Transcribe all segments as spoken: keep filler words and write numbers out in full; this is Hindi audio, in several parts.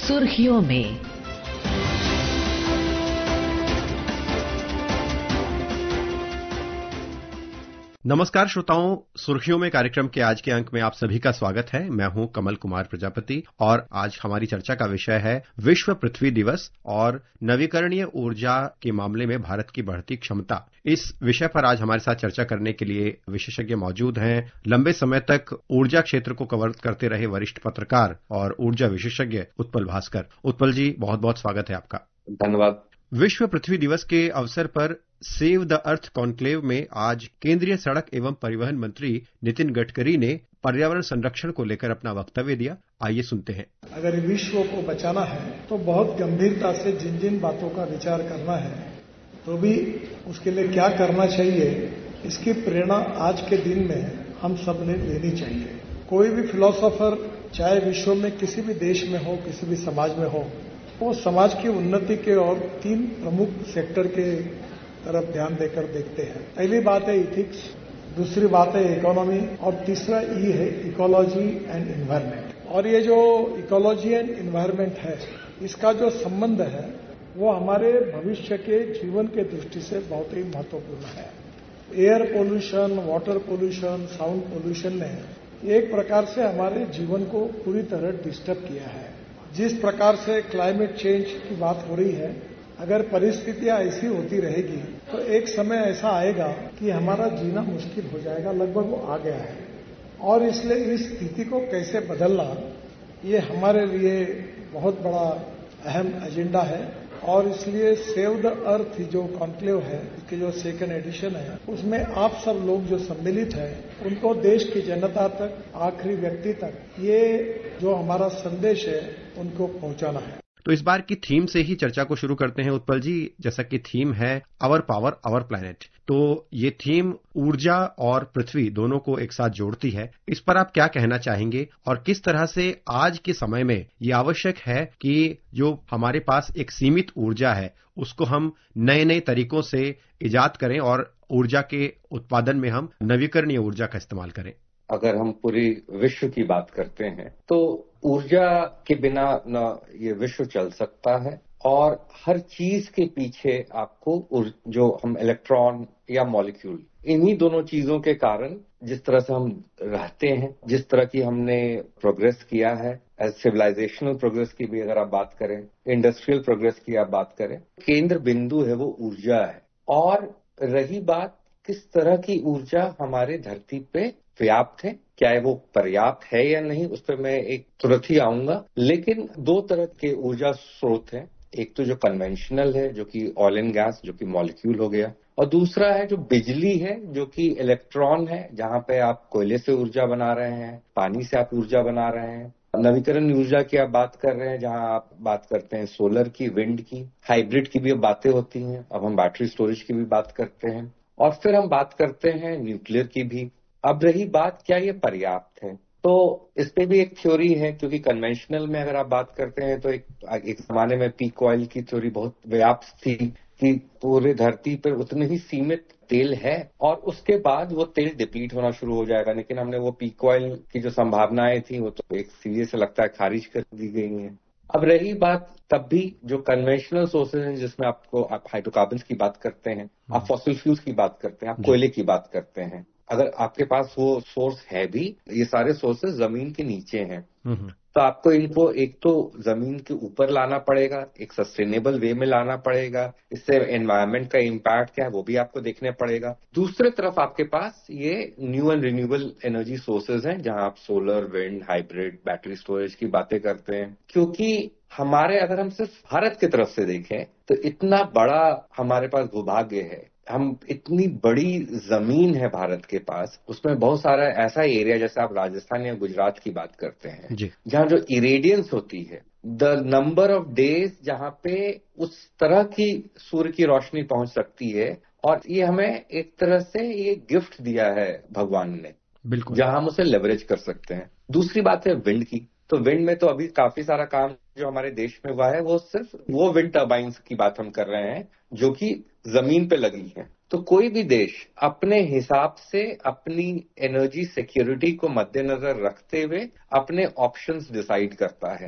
सुर्खियों में। नमस्कार श्रोताओं, सुर्खियों में कार्यक्रम के आज के अंक में आप सभी का स्वागत है। मैं हूं कमल कुमार प्रजापति और आज हमारी चर्चा का विषय है विश्व पृथ्वी दिवस और नवीकरणीय ऊर्जा के मामले में भारत की बढ़ती क्षमता। इस विषय पर आज हमारे साथ चर्चा करने के लिए विशेषज्ञ मौजूद हैं। लंबे समय तक ऊर्जा क्षेत्र को कवर करते रहे वरिष्ठ पत्रकार और ऊर्जा विशेषज्ञ उत्पल भास्कर। उत्पल जी, बहुत बहुत स्वागत है आपका। धन्यवाद। विश्व पृथ्वी दिवस के अवसर पर सेव द अर्थ कॉन्क्लेव में आज केंद्रीय सड़क एवं परिवहन मंत्री नितिन गडकरी ने पर्यावरण संरक्षण को लेकर अपना वक्तव्य दिया। आइए सुनते हैं। अगर विश्व को बचाना है तो बहुत गंभीरता से जिन जिन बातों का विचार करना है, तो भी उसके लिए क्या करना चाहिए, इसकी प्रेरणा आज के दिन में हम सब ने लेनी चाहिए। कोई भी फिलोसोफर चाहे विश्व में किसी भी देश में हो, किसी भी समाज में हो, वो समाज की उन्नति के और तीन प्रमुख सेक्टर के तरफ ध्यान देकर देखते हैं। पहली बात है इथिक्स, दूसरी बात है इकोनॉमी और तीसरा ई है इकोलॉजी एंड एनवायरनमेंट। और ये जो इकोलॉजी एंड एनवायरनमेंट है, इसका जो संबंध है वो हमारे भविष्य के जीवन के दृष्टि से बहुत ही महत्वपूर्ण है। Air pollution, water pollution, sound pollution ने एक प्रकार से हमारे जीवन को पूरी तरह डिस्टर्ब किया है। जिस प्रकार से क्लाइमेट चेंज की बात हो रही है, अगर परिस्थितियां ऐसी होती रहेगी तो एक समय ऐसा आएगा कि हमारा जीना मुश्किल हो जाएगा, लगभग वो आ गया है। और इसलिए इस स्थिति को कैसे बदलना, ये हमारे लिए बहुत बड़ा अहम एजेंडा है। और इसलिए सेव द अर्थ जो कॉन्क्लेव है, इसके जो सेकेंड एडिशन है, उसमें आप सब लोग जो सम्मिलित हैं, उनको देश की जनता तक, आखिरी व्यक्ति तक ये जो हमारा संदेश है उनको पहुंचाना है। तो इस बार की थीम से ही चर्चा को शुरू करते हैं उत्पल जी। जैसा कि थीम है आवर पावर आवर प्लैनेट, तो ये थीम ऊर्जा और पृथ्वी दोनों को एक साथ जोड़ती है। इस पर आप क्या कहना चाहेंगे और किस तरह से आज के समय में ये आवश्यक है कि जो हमारे पास एक सीमित ऊर्जा है उसको हम नए नए तरीकों से इजाद करें और ऊर्जा के उत्पादन में हम नवीकरणीय ऊर्जा का इस्तेमाल करें? अगर हम पूरी विश्व की बात करते हैं तो ऊर्जा के बिना न ये विश्व चल सकता है। और हर चीज के पीछे आपको जो हम इलेक्ट्रॉन या मॉलिक्यूल, इन्हीं दोनों चीजों के कारण जिस तरह से हम रहते हैं, जिस तरह की हमने प्रोग्रेस किया है, एज सिविलाइजेशनल प्रोग्रेस की भी अगर आप बात करें, इंडस्ट्रियल प्रोग्रेस की आप बात करें, केंद्र बिंदु है वो ऊर्जा है। और रही बात किस तरह की ऊर्जा हमारे धरती पे पर्याप्त है, क्या है वो पर्याप्त है या नहीं, उस पर मैं एक तुरंत ही आऊंगा। लेकिन दो तरह के ऊर्जा स्रोत हैं। एक तो जो कन्वेंशनल है, जो कि ऑयल एंड गैस, जो कि मॉलिक्यूल हो गया, और दूसरा है जो बिजली है, जो कि इलेक्ट्रॉन है, जहां पे आप कोयले से ऊर्जा बना रहे हैं, पानी से आप ऊर्जा बना रहे हैं। नवीकरण ऊर्जा की आप बात कर रहे हैं, जहां आप बात करते हैं सोलर की, विंड की, हाइब्रिड की भी अब बातें होती हैं। अब हम बैटरी स्टोरेज की भी बात करते हैं और फिर हम बात करते हैं न्यूक्लियर की भी। अब रही बात क्या ये पर्याप्त है, तो इस पे भी एक थ्योरी है, क्योंकि कन्वेंशनल में अगर आप बात करते हैं तो एक एक जमाने में पीक ऑयल की थ्योरी बहुत व्याप्त थी कि पूरे धरती पर उतने ही सीमित तेल है और उसके बाद वो तेल डिप्लीट होना शुरू हो जाएगा। लेकिन हमने वो पीक ऑयल की जो संभावनाएं थी वो तो एक सीधे से लगता है खारिज कर दी गई हैं। अब रही बात तब भी जो कन्वेंशनल सोर्सेज हैं, जिसमें आपको आप हाइड्रोकार्बन की बात करते हैं, आप फॉसिल फ्यूल्स की बात करते हैं, आप कोयले की बात करते हैं, अगर आपके पास वो सोर्स है भी, ये सारे सोर्सेज जमीन के नीचे हैं, तो आपको इनको एक तो जमीन के ऊपर लाना पड़ेगा, एक सस्टेनेबल वे में लाना पड़ेगा। इससे एनवायरनमेंट का इम्पैक्ट क्या है वो भी आपको देखने पड़ेगा। दूसरी तरफ आपके पास ये new and renewable energy sources हैं, जहां आप solar, wind, hybrid, battery storage की बातें करते हैं। क्योंकि हमारे, अगर हम सिर्फ भारत की तरफ से देखें तो इतना बड़ा हमारे पास भूभाग्य है, हम इतनी बड़ी जमीन है भारत के पास, उसमें बहुत सारा ऐसा एरिया, जैसे आप राजस्थान या गुजरात की बात करते हैं, जहां जो इरेडियंस होती है, द नंबर ऑफ डेज जहां पे उस तरह की सूर्य की रोशनी पहुंच सकती है, और ये हमें एक तरह से ये गिफ्ट दिया है भगवान ने, बिल्कुल, जहां हम उसे लेवरेज कर सकते हैं। दूसरी बात है विंड की। तो विंड में तो अभी काफी सारा काम जो हमारे देश में हुआ है, वो सिर्फ वो विंड टर्बाइन्स की बात हम कर रहे हैं जो कि जमीन पे लगी है। तो कोई भी देश अपने हिसाब से अपनी एनर्जी सिक्योरिटी को मद्देनजर रखते हुए अपने ऑप्शंस डिसाइड करता है। बिल्कुल।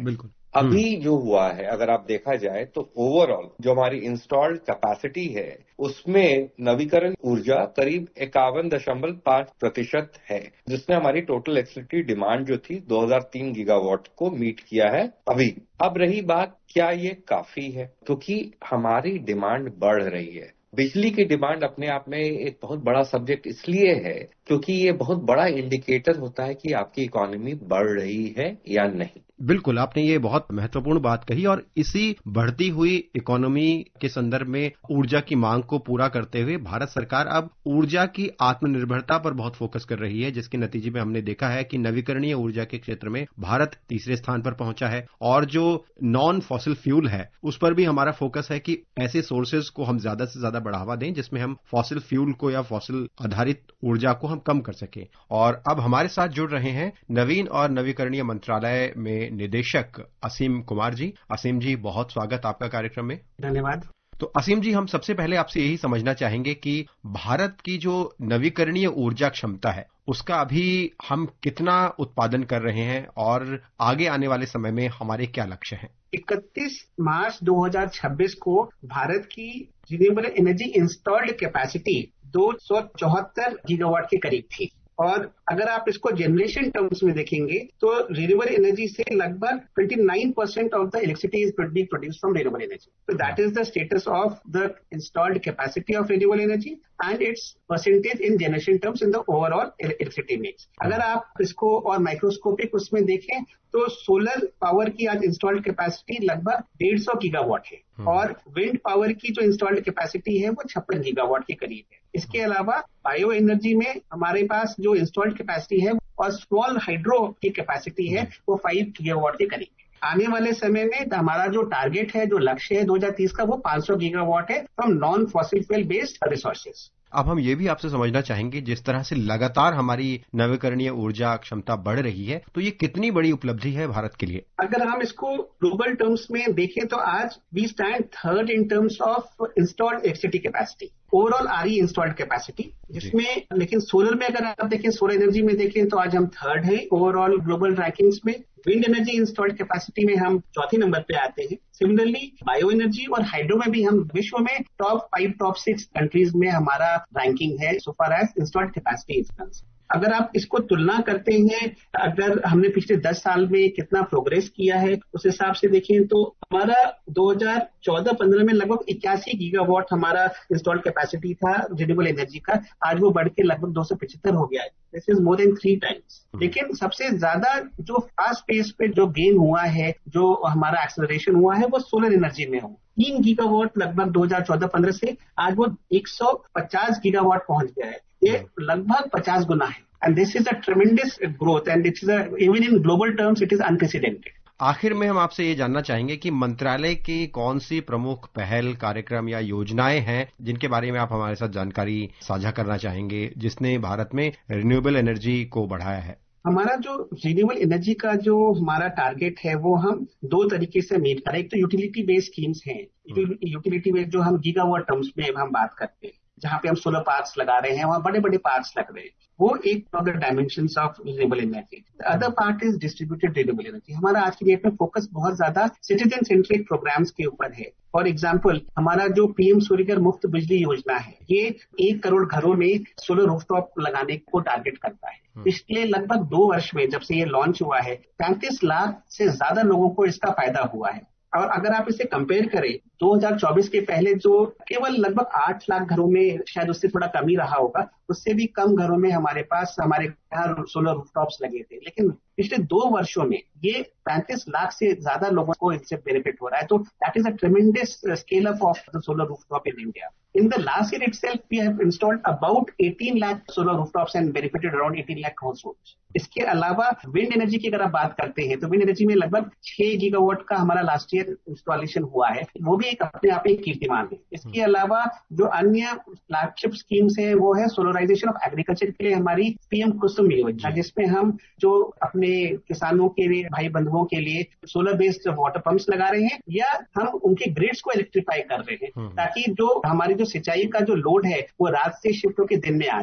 अभी जो हुआ है, अगर आप देखा जाए तो ओवरऑल जो हमारी इंस्टॉल्ड कैपेसिटी है उसमें नवीकरण ऊर्जा करीब इक्यावन दशमलव पांच प्रतिशत है, जिसने हमारी टोटल इलेक्ट्रिसिटी डिमांड जो थी दो हज़ार तीन गीगावाट को मीट किया है अभी। अब रही बात, क्या ये काफी है? क्योंकि हमारी डिमांड बढ़ रही है। बिजली की डिमांड अपने आप में एक बहुत बड़ा सब्जेक्ट इसलिए है क्योंकि ये बहुत बड़ा इंडिकेटर होता है कि आपकी इकोनॉमी बढ़ रही है या नहीं। बिल्कुल, आपने ये बहुत महत्वपूर्ण बात कही और इसी बढ़ती हुई इकोनॉमी के संदर्भ में ऊर्जा की मांग को पूरा करते हुए भारत सरकार अब ऊर्जा की आत्मनिर्भरता पर बहुत फोकस कर रही है, जिसके नतीजे में हमने देखा है कि नवीकरणीय ऊर्जा के क्षेत्र में भारत तीसरे स्थान पर पहुंचा है और जो नॉन फॉसिल फ्यूल है उस पर भी हमारा फोकस है कि ऐसे सोर्सेज को हम ज्यादा से ज्यादा बढ़ावा दें जिसमें हम फॉसिल फ्यूल को या फॉसिल आधारित ऊर्जा को हम कम कर सकें। और अब हमारे साथ जुड़ रहे हैं नवीन और नवीकरणीय मंत्रालय में निदेशक असीम कुमार जी। असीम जी, बहुत स्वागत आपका कार्यक्रम में। धन्यवाद। तो असीम जी, हम सबसे पहले आपसे यही समझना चाहेंगे कि भारत की जो नवीकरणीय ऊर्जा क्षमता है उसका अभी हम कितना उत्पादन कर रहे हैं और आगे आने वाले समय में हमारे क्या लक्ष्य हैं? इकतीस मार्च दो हज़ार छब्बीस को भारत की रिन्यूएबल एनर्जी इंस्टॉल्ड कैपेसिटी दो सौ चौहत्तर गीगावाट के करीब थी और अगर आप इसको जनरेशन टर्म्स में देखेंगे तो रिन्यूएबल एनर्जी से लगभग उनतीस percent of the electricity is being produced from renewable energy. So that is the status of the installed capacity of renewable energy and its percentage in generation terms in the overall electricity mix. अगर आप इसको और माइक्रोस्कोपिक उसमें देखें तो सोलर पावर की आज इंस्टॉल्ड कैपेसिटी लगभग डेढ़ सौ गीगावाट है और विंड पावर की जो इंस्टॉल्ड कैपेसिटी है वो छप्पन गीगावाट के करीब है। इसके अलावा बायो एनर्जी में हमारे पास जो इंस्टॉल्ड कैपेसिटी है और स्मॉल हाइड्रो की कैपेसिटी है वो फाइव गीगावाट के करीब है। आने वाले समय में हमारा जो टारगेट है, जो लक्ष्य है दो हज़ार तीस का, वो पाँच सौ गीगावाट है from non fossil fuel based resources. अब हम ये भी आपसे समझना चाहेंगे, जिस तरह से लगातार हमारी नवीकरणीय ऊर्जा क्षमता बढ़ रही है तो ये कितनी बड़ी उपलब्धि है भारत के लिए? अगर हम इसको ग्लोबल टर्म्स में देखें तो आज we stand third in terms of installed electricity capacity, overall RE installed capacity, जिसमें लेकिन सोलर में अगर आप देखें, सोलर एनर्जी में देखें तो आज हम थर्ड हैं ओवरऑल ग्लोबल रैंकिंग्स में। विंड एनर्जी इंस्टॉल्ड कैपेसिटी में हम चौथे नंबर पे आते हैं। सिमिलरली बायो एनर्जी और हाइड्रो में भी हम विश्व में top five top six countries में हमारा रैंकिंग है so far as installed capacity is concerned. अगर आप इसको तुलना करते हैं, अगर हमने पिछले दस साल में कितना प्रोग्रेस किया है उस हिसाब से देखें तो हमारा दो हज़ार चौदह पंद्रह में लगभग इक्यासी गीगावाट हमारा इंस्टॉल्ड कैपेसिटी था रिन्यूएबल एनर्जी का, आज वो बढ़ के लगभग दो सौ पचहत्तर हो गया है। This is more than three times. लेकिन सबसे ज्यादा जो फास्ट पेस पे जो गेन हुआ है, जो हमारा एक्सेलरेशन हुआ है, वो सोलर एनर्जी में हो। तीन गीगावाट लगभग दो हज़ार चौदह पंद्रह से आज वो एक सौ पचास गीगावाट पहुंच गया है। ये लगभग पचास गुना है and this is a tremendous growth and it is even in global terms it is unprecedented. आखिर में हम आपसे ये जानना चाहेंगे कि मंत्रालय की कौन सी प्रमुख पहल, कार्यक्रम या योजनाएं हैं जिनके बारे में आप हमारे साथ जानकारी साझा करना चाहेंगे, जिसने भारत में रिन्यूएबल एनर्जी को बढ़ाया है? हमारा जो रिन्यूएबल एनर्जी का जो हमारा टारगेट है वो हम दो तरीके से मीट करें। एक तो यूटिलिटी बेस्ड स्कीम्स हैं, यूटिलिटी बेस्ड जो हम गीगावाट टर्म्स में हम बात करते हैं, जहां पे हम सोलर पार्क्स लगा रहे हैं, वहां बड़े बड़े पार्क्स लग रहे हैं, वो एक of the dimensions of renewable energy. The other part is distributed renewable energy. हमारा आज की डेट में फोकस बहुत ज्यादा सिटीजन सेंट्रिक प्रोग्राम्स के ऊपर है। फॉर एग्जाम्पल, हमारा जो पीएम सूर्यघर मुफ्त बिजली योजना है, ये एक करोड़ घरों में सोलर रूफटॉप लगाने को टारगेट करता है। पिछले लगभग दो वर्ष में जब से ये लॉन्च हुआ है, पैंतीस लाख से ज्यादा लोगों को इसका फायदा हुआ है। और अगर आप इसे कंपेयर करें दो हज़ार चौबीस के पहले जो केवल लगभग आठ लाख घरों में, शायद उससे थोड़ा कम ही रहा होगा, उससे भी कम घरों में हमारे पास हमारे यहाँ सोलर रूफटॉप्स लगे थे। लेकिन पिछले दो वर्षों में ये पैंतीस लाख से ज्यादा लोगों को इससे बेनिफिट हो रहा है। तो that is a tremendous scale up of the solar rooftop in India. In the last year itself, we have installed about eighteen lakh solar rooftops and benefited around eighteen lakh households. इसके अलावा विंड एनर्जी की अगर आप बात करते हैं तो विंड एनर्जी में लगभग छह गीगावाट का हमारा लास्ट ईयर इंस्टॉलेशन हुआ है, वो भी एक अपने आप एक कीर्तिमान है। इसके अलावा जो अन्य फ्लैगशिप स्कीम्स है वो है सोलराइजेशन ऑफ एग्रीकल्चर के लिए हमारी पीएम कुसुम योजना, जिसमें हम जो अपने किसानों के लिए, भाई बंधुओं के लिए सोलर बेस्ड वाटर पंप्स लगा रहे हैं या हम उनके ग्रिड्स को इलेक्ट्रीफाई कर रहे हैं, ताकि जो हमारी जो सिंचाई का जो लोड है वो रात से शिफ्ट होकर दिन में आ जाए।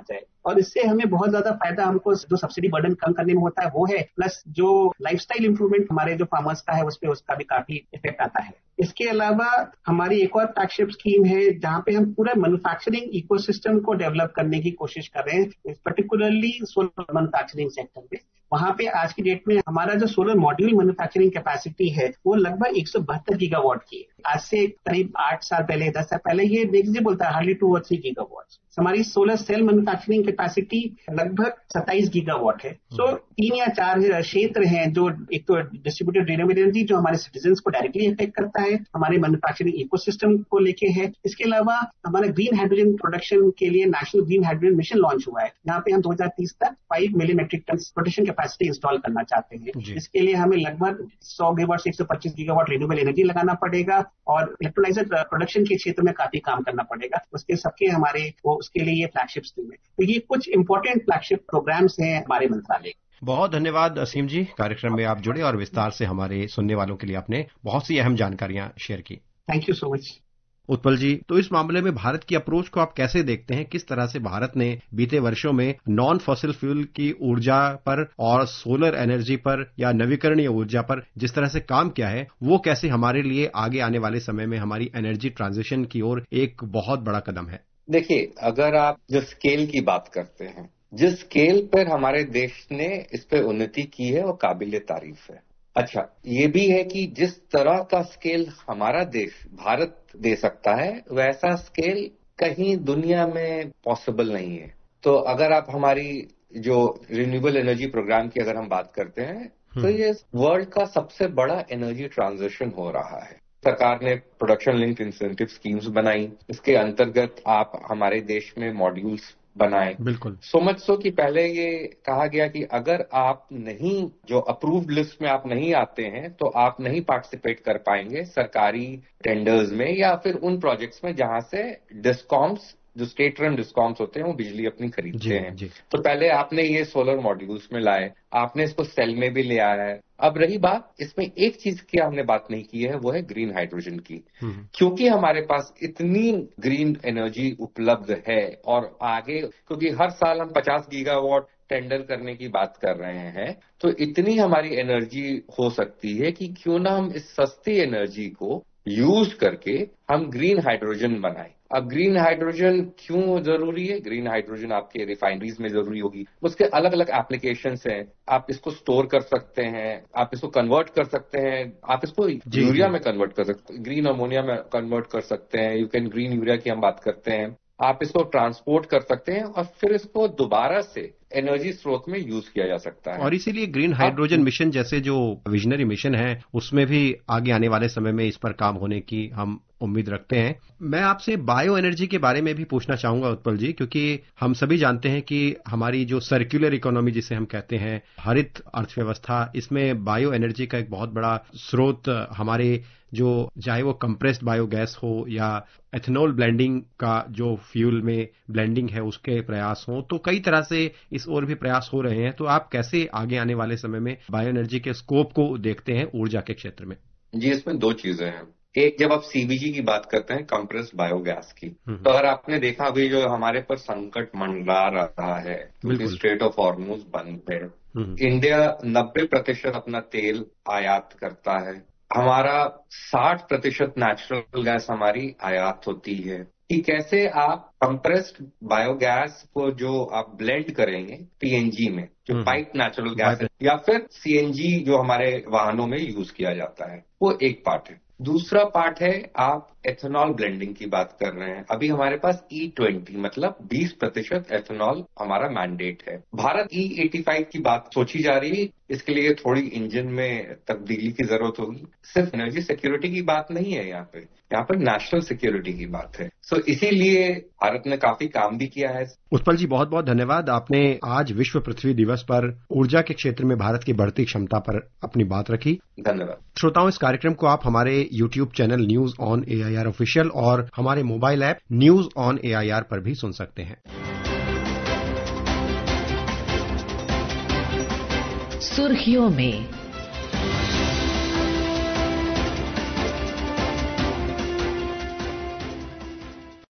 और इससे हमें बहुत ज्यादा फायदा हमको जो सब्सिडी बर्डन कम करने में होता है वो है, प्लस जो लाइफस्टाइल इंप्रूवमेंट हमारे जो फार्मर्स का है उस पर उसका भी काफी इफेक्ट आता है। इसके अलावा हमारी एक और फ्लैगशिप स्कीम है जहां पे हम पूरा मैन्युफैक्चरिंग इकोसिस्टम को डेवलप करने की कोशिश कर रहे हैं, पर्टिकुलरली सोलर मैन्युफैक्चरिंग सेक्टर में। वहां पे आज की डेट में हमारा जो सोलर मॉड्यूल मैन्युफैक्चरिंग कैपेसिटी है वो लगभग एक सौ बहत्तर गीगावाट की है। आज से करीब आठ साल पहले दस साल पहले ये नेग्लिजिबल था, हार्डली टू और थ्री गीगावाट। हमारी सोलर सेल मैन्युफैक्चरिंग कैपेसिटी लगभग सत्ताईस गीगावाट है। सो so, तीन या चार क्षेत्र हैं जो एक तो डिस्ट्रीब्यूटेड रिन्यूएबल एनर्जी जो हमारे सिटीजन्स को डायरेक्टली इफेक्ट करता है, हमारे मैन्युफैक्चरिंग इकोसिस्टम को लेके है। इसके अलावा हमारे ग्रीन हाइड्रोजन प्रोडक्शन के लिए national green hydrogen mission launch हुआ है, यहाँ पे हम दो हजार तीस तक पांच million metric ton production capacity install करना चाहते हैं। इसके लिए हमें लगभग सौ गीगावाट से एक सौ पच्चीस गीगावाट रिन्यूएबल एनर्जी लगाना पड़ेगा और इलेक्ट्रोलाइजर प्रोडक्शन के क्षेत्र में काफी काम करना पड़ेगा। उसके सबके हमारे वो उसके लिए ये फ्लैगशिप स्कीम है। तो ये कुछ इंपॉर्टेंट फ्लैगशिप प्रोग्राम्स हैं हमारे मंत्रालय। बहुत धन्यवाद असीम जी, कार्यक्रम में आप जुड़े और विस्तार से हमारे सुनने वालों के लिए आपने बहुत सी अहम जानकारियां शेयर की। Thank you so much Utpal ji. तो इस मामले में भारत की अप्रोच को आप कैसे देखते हैं? किस तरह से भारत ने बीते वर्षों में नॉन फॉसिल फ्यूल की ऊर्जा पर और सोलर एनर्जी पर या नवीकरणीय ऊर्जा पर जिस तरह से काम किया है, वो कैसे हमारे लिए आगे आने वाले समय में हमारी एनर्जी ट्रांजिशन की ओर एक बहुत बड़ा कदम है? देखिए, अगर आप जो स्केल की बात करते हैं, जिस स्केल पर हमारे देश ने इस पे उन्नति की है वो काबिले तारीफ है। अच्छा, ये भी है कि जिस तरह का स्केल हमारा देश भारत दे सकता है वैसा स्केल कहीं दुनिया में पॉसिबल नहीं है। तो अगर आप हमारी जो रिन्यूएबल एनर्जी प्रोग्राम की अगर हम बात करते हैं तो ये वर्ल्ड का सबसे बड़ा एनर्जी ट्रांजिशन हो रहा है। सरकार ने प्रोडक्शन लिंक्ड इंसेंटिव स्कीम्स बनाई, इसके अंतर्गत आप हमारे देश में मॉड्यूल्स बनाए। बिल्कुल। सो मच सो कि पहले ये कहा गया कि अगर आप नहीं, जो अप्रूव्ड लिस्ट में आप नहीं आते हैं तो आप नहीं पार्टिसिपेट कर पाएंगे सरकारी टेंडर्स में या फिर उन प्रोजेक्ट्स में जहां से डिस्कॉम्स, जो स्टेट रन डिस्कॉम्स होते हैं, वो बिजली अपनी खरीदते हैं। जी। तो पहले आपने ये सोलर मॉड्यूल्स में लाए, आपने इसको सेल में भी ले आया है। अब रही बात, इसमें एक चीज की हमने बात नहीं की है, वो है ग्रीन हाइड्रोजन की। क्योंकि हमारे पास इतनी ग्रीन एनर्जी उपलब्ध है और आगे, क्योंकि हर साल हम पचास गीगावाट टेंडर करने की बात कर रहे हैं, तो इतनी हमारी एनर्जी हो सकती है कि क्यों ना हम इस सस्ती एनर्जी को यूज करके हम ग्रीन हाइड्रोजन बनाएं। अब ग्रीन हाइड्रोजन क्यों जरूरी है? ग्रीन हाइड्रोजन आपके रिफाइनरीज में जरूरी होगी, उसके अलग अलग एप्लीकेशंस हैं। आप इसको स्टोर कर सकते हैं, आप इसको कन्वर्ट कर सकते हैं, आप इसको यूरिया में कन्वर्ट कर सकते हैं, ग्रीन अमोनिया में कन्वर्ट कर सकते हैं। यू कैन ग्रीन यूरिया की हम बात करते हैं। आप इसको ट्रांसपोर्ट कर सकते हैं और फिर इसको दोबारा से एनर्जी स्रोत में यूज किया जा सकता है। और इसीलिए ग्रीन हाइड्रोजन मिशन जैसे जो विजनरी मिशन है, उसमें भी आगे आने वाले समय में इस पर काम होने की हम उम्मीद रखते हैं। मैं आपसे बायो एनर्जी के बारे में भी पूछना चाहूंगा उत्पल जी, क्योंकि हम सभी जानते हैं कि हमारी जो सर्कुलर इकोनॉमी जिसे हम कहते हैं, हरित अर्थव्यवस्था, इसमें बायो एनर्जी का एक बहुत बड़ा स्रोत हमारे जो, चाहे वो कंप्रेस्ड बायोगैस हो या एथेनॉल ब्लेंडिंग का जो फ्यूल में ब्लेंडिंग है उसके प्रयास हो, तो कई तरह से इस ओर भी प्रयास हो रहे हैं। तो आप कैसे आगे आने वाले समय में बायो एनर्जी के स्कोप को देखते हैं ऊर्जा के क्षेत्र में? जी, इसमें दो चीजें हैं। एक, जब आप सीबीजी की बात करते हैं, कंप्रेस्ड बायोगैस की, तो अगर आपने देखा अभी जो हमारे पर संकट मंडरा रहा है क्योंकि स्ट्रेट ऑफ हॉर्मुज बंद है, इंडिया नब्बे प्रतिशत अपना तेल आयात करता है, हमारा साठ प्रतिशत नेचुरल गैस हमारी आयात होती है। कि कैसे आप कंप्रेस्ड बायोगैस को जो आप ब्लेंड करेंगे पीएनजी में, जो पाइप नेचुरल गैस है, या फिर सीएनजी जो हमारे वाहनों में यूज किया जाता है, वो एक पार्ट है। दूसरा पार्ट है आप एथेनॉल ब्लेंडिंग की बात कर रहे हैं। अभी हमारे पास ई ट्वेंटी मतलब बीस प्रतिशत एथेनॉल हमारा मैंडेट है। भारत ई एटी फाइव की बात सोची जा रही है, इसके लिए थोड़ी इंजन में तब्दीली की जरूरत होगी। सिर्फ एनर्जी सिक्योरिटी की बात नहीं है यहाँ पे, यहाँ पर नेशनल सिक्योरिटी की बात है। सो इसीलिए भारत ने काफी काम भी किया है। उत्पल जी, बहुत बहुत धन्यवाद। आपने आज विश्व पृथ्वी दिवस पर ऊर्जा के क्षेत्र में भारत की बढ़ती क्षमता पर अपनी बात रखी। धन्यवाद। श्रोताओं, इस कार्यक्रम को आप हमारे YouTube channel News on AIR official और हमारे mobile app News on AIR पर भी सुन सकते हैं। सुर्खियों में